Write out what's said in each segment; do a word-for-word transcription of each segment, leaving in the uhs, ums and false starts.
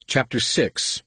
Chapter six.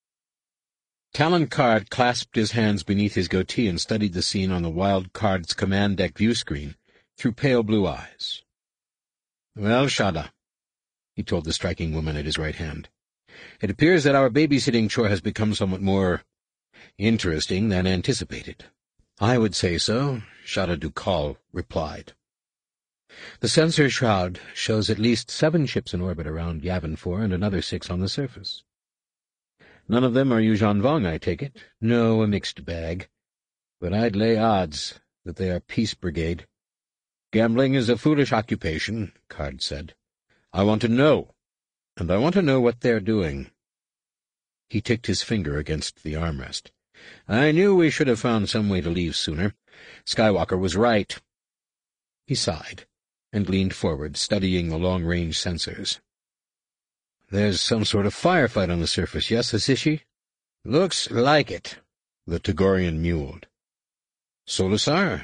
Talon Card clasped his hands beneath his goatee and studied the scene on the Wild Card's command deck view screen through pale blue eyes. "Well, Shada," he told the striking woman at his right hand, "it appears that our babysitting chore has become somewhat more interesting than anticipated." "I would say so," Shada Dukal replied. "The sensor shroud shows at least seven ships in orbit around Yavin four and another six on the surface. None of them are Yuuzhan Vong, I take it. No, a mixed bag. But I'd lay odds that they are Peace Brigade." "Gambling is a foolish occupation," Card said. "I want to know, and I want to know what they're doing." He ticked his finger against the armrest. "I knew we should have found some way to leave sooner. Skywalker was right." He sighed and leaned forward, studying the long-range sensors. "There's some sort of firefight on the surface, yes, Asishi?" "Looks like it," the Togorian mewed. "Solusar?"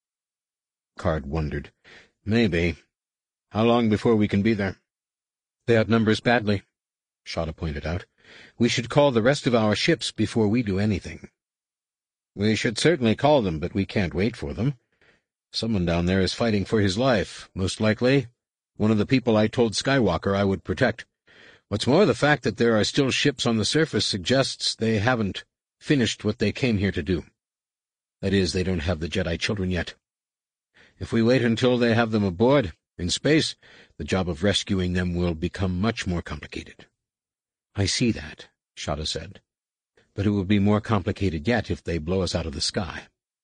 Card wondered. "Maybe. How long before we can be there?" "They outnumber us badly," Shada pointed out. "We should call the rest of our ships before we do anything." "We should certainly call them, but we can't wait for them. Someone down there is fighting for his life, most likely one of the people I told Skywalker I would protect. What's more, the fact that there are still ships on the surface suggests they haven't finished what they came here to do. That is, they don't have the Jedi children yet. If we wait until they have them aboard, in space, the job of rescuing them will become much more complicated." "I see that," Shada said. "But it will be more complicated yet if they blow us out of the sky."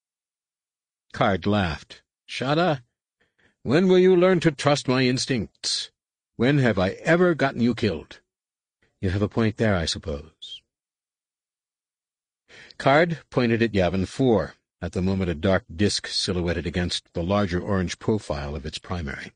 Card laughed. "Shada, when will you learn to trust my instincts? When have I ever gotten you killed?" "You have a point there, I suppose." Card pointed at Yavin four, at the moment a dark disk silhouetted against the larger orange profile of its primary.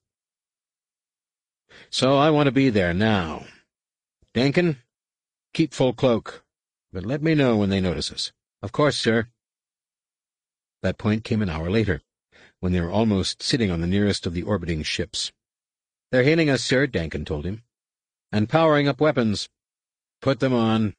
"So I want to be there now. Dankin, keep full cloak, but let me know when they notice us." "Of course, sir." That point came an hour later, when they were almost sitting on the nearest of the orbiting ships. "They're hailing us, sir," Dankin told him. "And powering up weapons." "Put them on."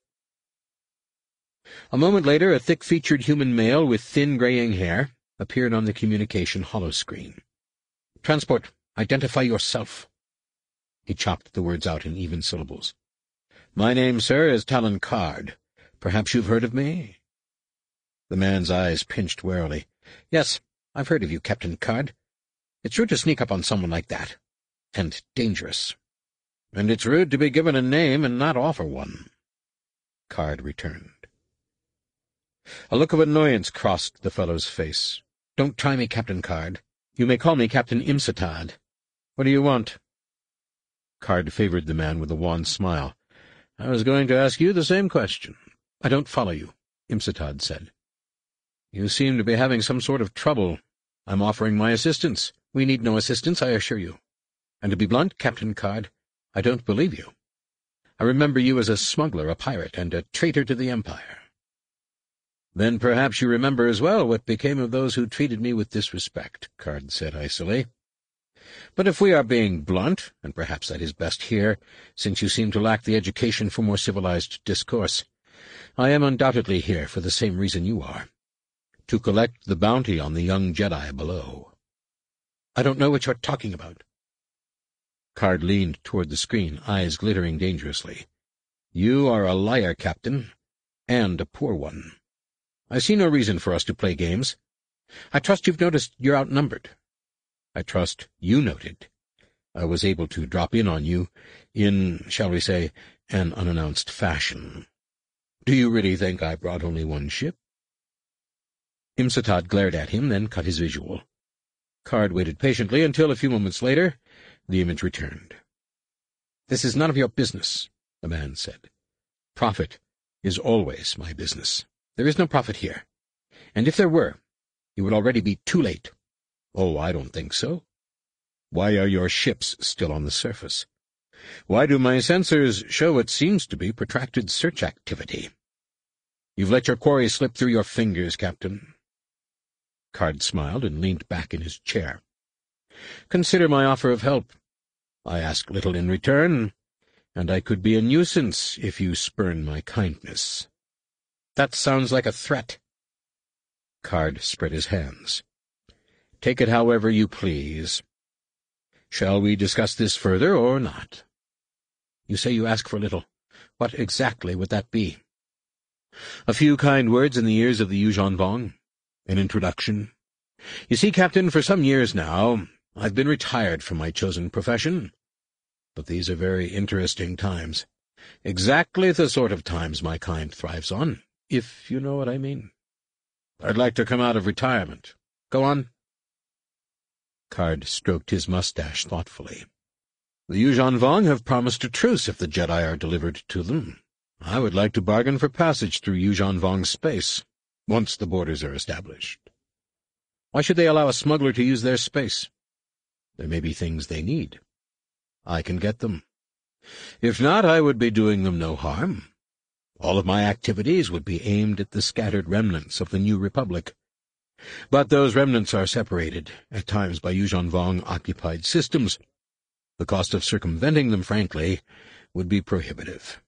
A moment later, a thick-featured human male with thin graying hair appeared on the communication holoscreen. "Transport, identify yourself." He chopped the words out in even syllables. "My name, sir, is Talon Card. Perhaps you've heard of me?" The man's eyes pinched warily. "Yes, I've heard of you, Captain Card. It's rude to sneak up on someone like that. And dangerous." "And it's rude to be given a name and not offer one," Card returned. A look of annoyance crossed the fellow's face. "Don't try me, Captain Card. You may call me Captain Imsatad. What do you want?" Card favored the man with a wan smile. "I was going to ask you the same question." "I don't follow you," Imsatad said. "You seem to be having some sort of trouble. I'm offering my assistance." "We need no assistance, I assure you. And to be blunt, Captain Card, I don't believe you. I remember you as a smuggler, a pirate, and a traitor to the Empire." "Then perhaps you remember as well what became of those who treated me with disrespect," Card said icily. "But if we are being blunt, and perhaps that is best here, since you seem to lack the education for more civilized discourse, I am undoubtedly here for the same reason you are. To collect the bounty on the young Jedi below." "I don't know what you're talking about." Card leaned toward the screen, eyes glittering dangerously. "You are a liar, Captain, and a poor one. I see no reason for us to play games. I trust you've noticed you're outnumbered. I trust you noted I was able to drop in on you in, shall we say, an unannounced fashion. Do you really think I brought only one ship?" Imsatad glared at him, then cut his visual. Card waited patiently until, a few moments later, the image returned. "This is none of your business," the man said. "Profit is always my business. There is no profit here. And if there were, it would already be too late." "Oh, I don't think so. Why are your ships still on the surface? Why do my sensors show what seems to be protracted search activity? You've let your quarry slip through your fingers, Captain." Card smiled and leaned back in his chair. "Consider my offer of help. I ask little in return, and I could be a nuisance if you spurn my kindness. That sounds like a threat. Card spread his hands. Take it however you please. Shall we discuss this further or not? You say you ask for little. What exactly would that be? A few kind words in the ears of the Yuuzhan Vong. An introduction. You see, Captain, for some years now, I've been retired from my chosen profession. But these are very interesting times. Exactly the sort of times my kind thrives on, if you know what I mean. I'd like to come out of retirement. Go on. Card stroked his mustache thoughtfully. The Yuuzhan Vong have promised a truce if the Jedi are delivered to them. I would like to bargain for passage through Yuuzhan Vong's space, once the borders are established. Why should they allow a smuggler to use their space? There may be things they need. I can get them. If not, I would be doing them no harm. All of my activities would be aimed at the scattered remnants of the New Republic. But those remnants are separated, at times by Yuuzhan Vong-occupied systems. The cost of circumventing them, frankly, would be prohibitive.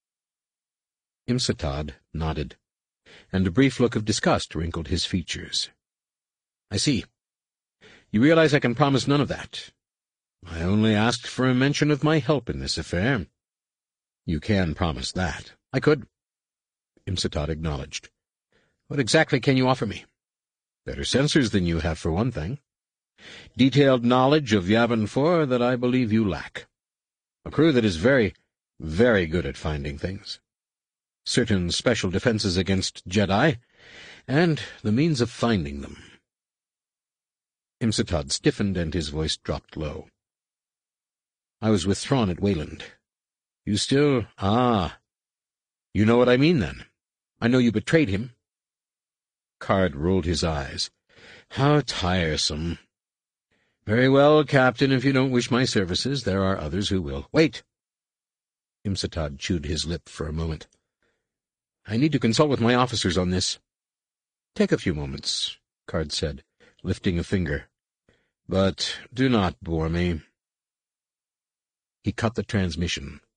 Imsatad nodded, and a brief look of disgust wrinkled his features. I see. You realize I can promise none of that. I only asked for a mention of my help in this affair. You can promise that. I could. Imsatad acknowledged. What exactly can you offer me? Better sensors than you have, for one thing. Detailed knowledge of Yavin Four that I believe you lack. A crew that is very, very good at finding things. Certain special defenses against Jedi, and the means of finding them. Imsatad stiffened, and his voice dropped low. I was with Thrawn at Wayland. You still... Ah. You know what I mean, then. I know you betrayed him. Card rolled his eyes. How tiresome. Very well, Captain, if you don't wish my services, there are others who will. Wait! Imsatad chewed his lip for a moment. I need to consult with my officers on this. Take a few moments, Card said, lifting a finger. But do not bore me. He cut the transmission,